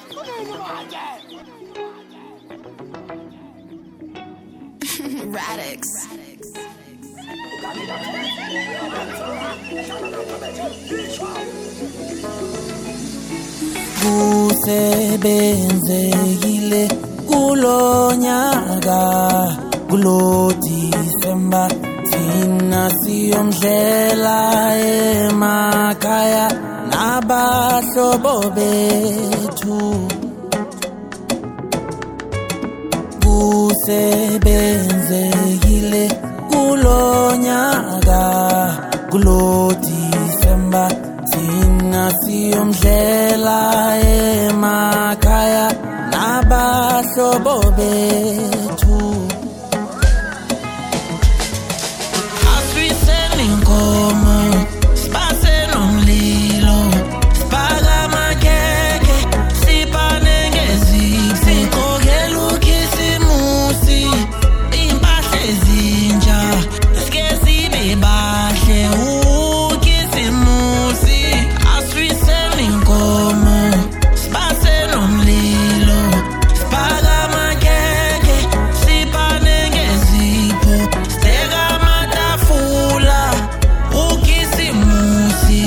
Radix. Kusebenzekile kulonyaka kulo December thina siyomdlela emakhaya nabahlobo bethu kusebenzekile kulonyaka kulo December thina siyomdlela emakhaya nabahlobo bethu aswiseni inkomo sibase nomlilo sibaka amakhekhe siphane ngezipho sigqokela ukhisimusi impahla ezintsha sike sibe bahle ukhisimusi aswiseni inkomo sibase nomlilo sibaka amakhekhe siphane ngezipho sibeka amatafula ukhisimusi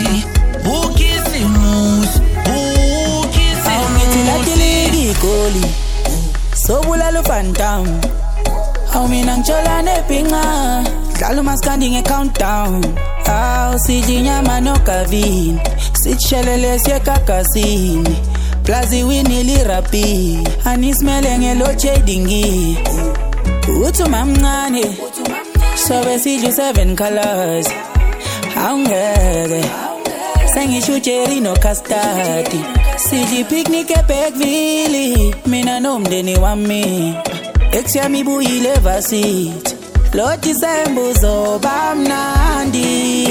Goli sobulalo phantom aw mina ngitshola nepinga dlala umaskandi nge-countdown aw sijinyama nogavini sitshelele siyekagasini plazi winili rapi anismele ngelo shadingi uthi mamncane sobe sidlu 7 colors awungeke sengisho cherry no custard siji picnic eBergville mina nomndeni wami ekusiyami buyile varsity lo December uzoba mnandi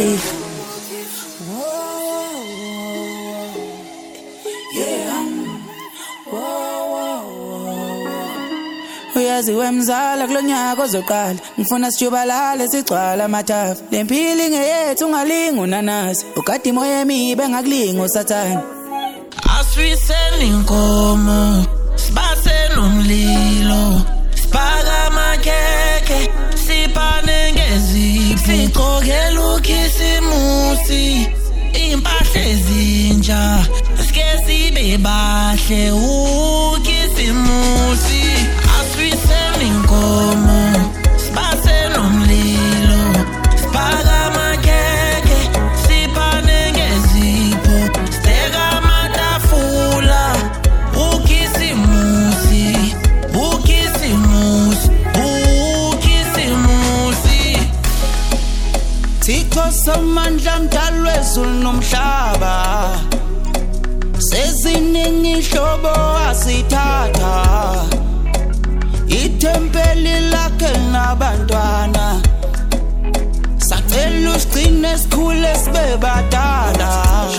uyazi wemzala kulonyaka ozoqala ngifuna sijubalale sigcwala amathafa lempili ngeyethu ungalinga unanasi ukade imoya emibe ngakulinga usathana aswiseni inkomo sibase nomlilo sibaka amakhekhe siphane ngezipho sigqokela ukhisimusi impahla ezintsha sike sibe bahle ukhisimusi aswiseni inkomo sibase nomlilo sibaka amakhekhe siphane ngezipho sibeka amatafula ukhisimusi Thixo somandla mdali wezulu nomhlaba seziningi ihlobo asithatha ithempeli lakhe nabantwana sacela usigcine sikhule sibe badala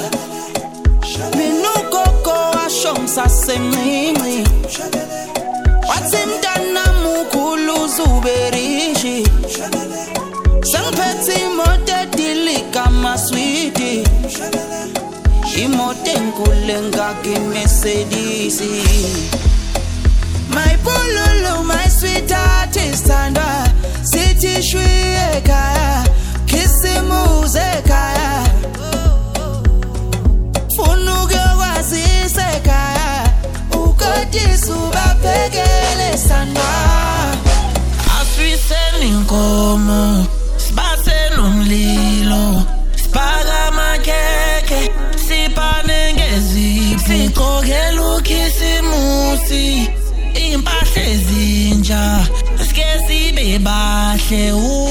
mina ugogo washo ngisasemncinci wathi mntana mukhulu uzuberishi sangiphethe imoto edilika amaswidi imoto enkulu engaka iMercedes my pululu my sweetheart isithandwa sithi shwi ekhaya khisimuze ekhaya funa ukuyokwazisa ekhaya ukodisa ubaphekele sandwa aswiseni inkomo sibase nomlilo sibaka amakhekhe siphane ngezipho sigqokela ukhisimusi impahla ezintsha sike sibe bahle